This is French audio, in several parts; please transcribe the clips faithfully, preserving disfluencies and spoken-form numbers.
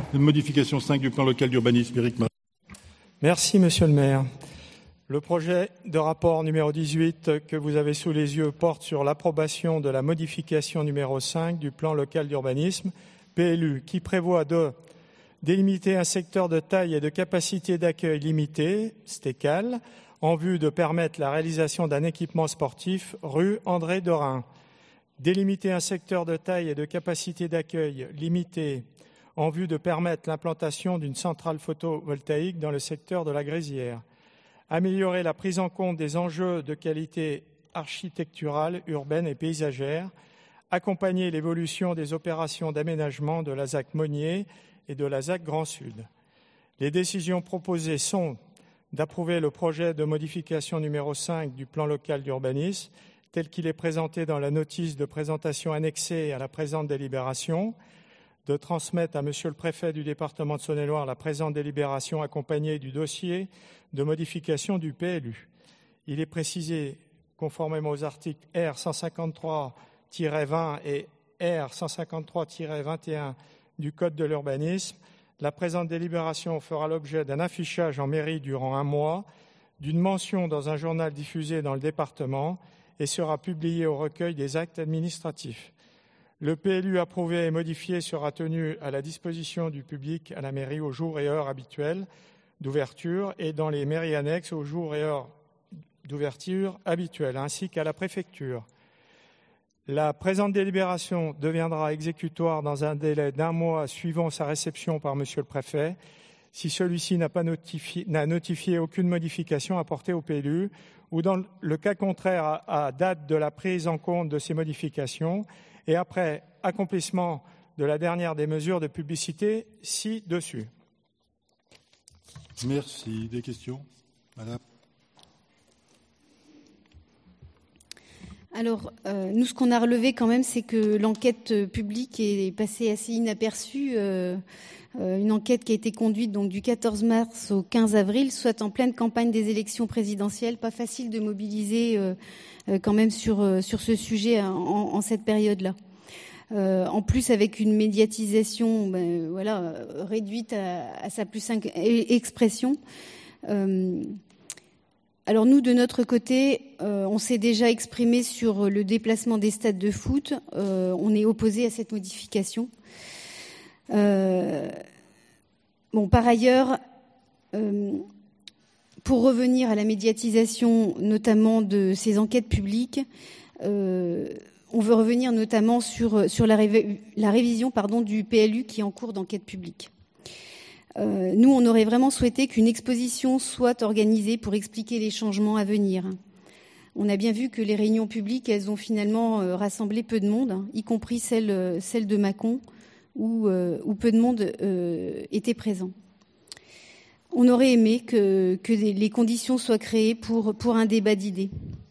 de modification cinq du plan local d'urbanisme. Éric Marchand. Merci, Monsieur le maire. Le projet de rapport numéro dix-huit que vous avez sous les yeux porte sur l'approbation de la modification numéro cinq du plan local d'urbanisme, P L U, qui prévoit de délimiter un secteur de taille et de capacité d'accueil limitée, S T E C A L, en vue de permettre la réalisation d'un équipement sportif rue André Dorin. Délimiter un secteur de taille et de capacité d'accueil limitée en vue de permettre l'implantation d'une centrale photovoltaïque dans le secteur de la Grésière. Améliorer la prise en compte des enjeux de qualité architecturale, urbaine et paysagère. Accompagner l'évolution des opérations d'aménagement de la Z A C Monnier et de la Z A C Grand Sud. Les décisions proposées sont d'approuver le projet de modification numéro cinq du plan local d'urbanisme tel qu'il est présenté dans la notice de présentation annexée à la présente délibération, de transmettre à Monsieur le préfet du département de Saône-et-Loire la présente délibération accompagnée du dossier de modification du P L U. Il est précisé, conformément aux articles R cent cinquante-trois tiret vingt et R cent cinquante-trois tiret vingt et un du Code de l'urbanisme, la présente délibération fera l'objet d'un affichage en mairie durant un mois, d'une mention dans un journal diffusé dans le département et sera publiée au recueil des actes administratifs. Le P L U approuvé et modifié sera tenu à la disposition du public à la mairie aux jours et heures habituels d'ouverture et dans les mairies annexes aux jours et heures d'ouverture habituels, ainsi qu'à la préfecture. La présente délibération deviendra exécutoire dans un délai d'un mois suivant sa réception par Monsieur le préfet, si celui-ci n'a pas notifié, n'a notifié aucune modification apportée au P L U, ou dans le cas contraire à, à date de la prise en compte de ces modifications, et après accomplissement de la dernière des mesures de publicité ci-dessus. Merci. Des questions, Madame? Alors, euh, nous, ce qu'on a relevé quand même, c'est que l'enquête publique est passée assez inaperçue. Euh, euh, une enquête qui a été conduite donc du quatorze mars au quinze avril, soit en pleine campagne des élections présidentielles. Pas facile de mobiliser euh, euh, quand même sur, euh, sur ce sujet en, en cette période-là. Euh, en plus, avec une médiatisation ben, voilà, réduite à, à sa plus simple expression. Euh, Alors nous, de notre côté, euh, on s'est déjà exprimé sur le déplacement des stades de foot. Euh, on est opposé à cette modification. Euh, bon, par ailleurs, euh, pour revenir à la médiatisation, notamment de ces enquêtes publiques, euh, on veut revenir notamment sur, sur la, rév- la révision pardon, du P L U qui est en cours d'enquête publique. Euh, nous, on aurait vraiment souhaité qu'une exposition soit organisée pour expliquer les changements à venir. On a bien vu que les réunions publiques, elles ont finalement euh, rassemblé peu de monde, hein, y compris celle, celle de Mâcon, où, euh, où peu de monde euh, était présent. On aurait aimé que, que les conditions soient créées pour, pour un débat d'idées.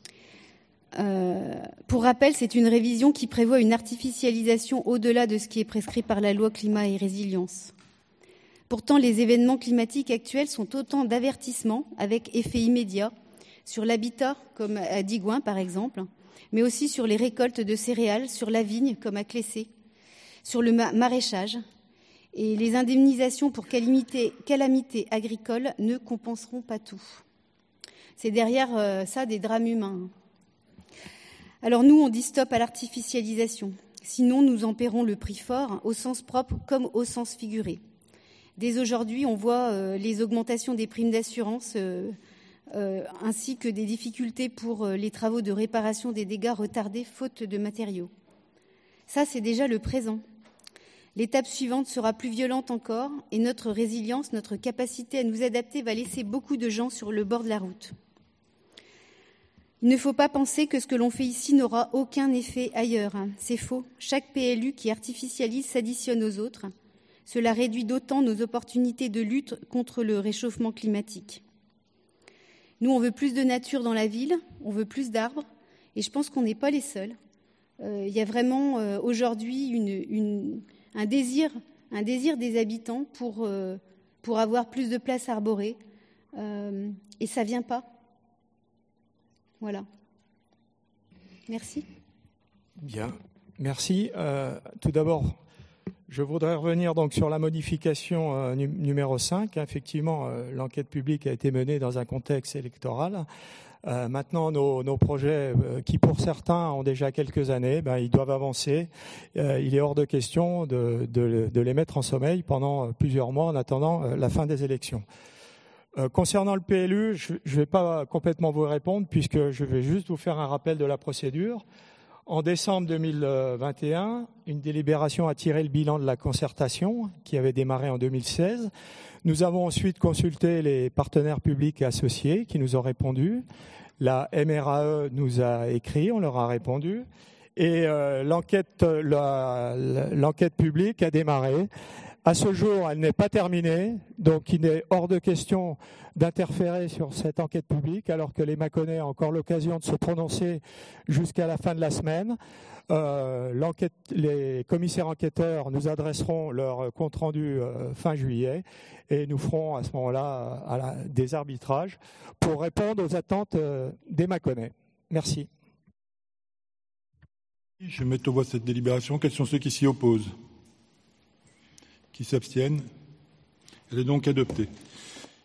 Euh, pour rappel, c'est une révision qui prévoit une artificialisation au-delà de ce qui est prescrit par la loi climat et résilience. Pourtant, les événements climatiques actuels sont autant d'avertissements avec effet immédiat sur l'habitat, comme à Digoin par exemple, mais aussi sur les récoltes de céréales, sur la vigne, comme à Clessé, sur le maraîchage. Et les indemnisations pour calamités calamité agricoles ne compenseront pas tout. C'est derrière euh, ça des drames humains. Alors nous, on dit stop à l'artificialisation. Sinon, nous en paierons le prix fort, au sens propre comme au sens figuré. Dès aujourd'hui, on voit euh, les augmentations des primes d'assurance euh, euh, ainsi que des difficultés pour euh, les travaux de réparation des dégâts retardés faute de matériaux. Ça, c'est déjà le présent. L'étape suivante sera plus violente encore et notre résilience, notre capacité à nous adapter va laisser beaucoup de gens sur le bord de la route. Il ne faut pas penser que ce que l'on fait ici n'aura aucun effet ailleurs. C'est faux. Chaque P L U qui artificialise s'additionne aux autres. Cela réduit d'autant nos opportunités de lutte contre le réchauffement climatique. Nous, on veut plus de nature dans la ville, on veut plus d'arbres, et je pense qu'on n'est pas les seuls. Euh, il y a vraiment euh, aujourd'hui une, une, un, désir, un désir des habitants pour, euh, pour avoir plus de place arborée, euh, et ça ne vient pas. Voilà. Merci. Bien, merci. Euh, tout d'abord, Je voudrais revenir donc sur la modification euh, nu- numéro cinq. Effectivement, euh, l'enquête publique a été menée dans un contexte électoral. Euh, maintenant, nos, nos projets, euh, qui pour certains ont déjà quelques années, ben, ils doivent avancer. Euh, il est hors de question de, de, de les mettre en sommeil pendant plusieurs mois en attendant euh, la fin des élections. Euh, concernant le P L U, je ne vais pas complètement vous répondre puisque je vais juste vous faire un rappel de la procédure. En décembre deux mille vingt et un, une délibération a tiré le bilan de la concertation qui avait démarré en deux mille seize. Nous avons ensuite consulté les partenaires publics et associés qui nous ont répondu. La M R A E nous a écrit, on leur a répondu. Et euh, l'enquête, la, l'enquête publique a démarré. À ce jour, elle n'est pas terminée, donc il est hors de question d'interférer sur cette enquête publique, alors que les Mâconnais ont encore l'occasion de se prononcer jusqu'à la fin de la semaine. Euh, l'enquête, les commissaires enquêteurs nous adresseront leur compte-rendu euh, fin juillet et nous ferons à ce moment-là à la, des arbitrages pour répondre aux attentes euh, des Mâconnais. Merci. Je mets aux voix cette délibération. Quels sont ceux qui s'y opposent ? Qui s'abstiennent? Elle est donc adoptée.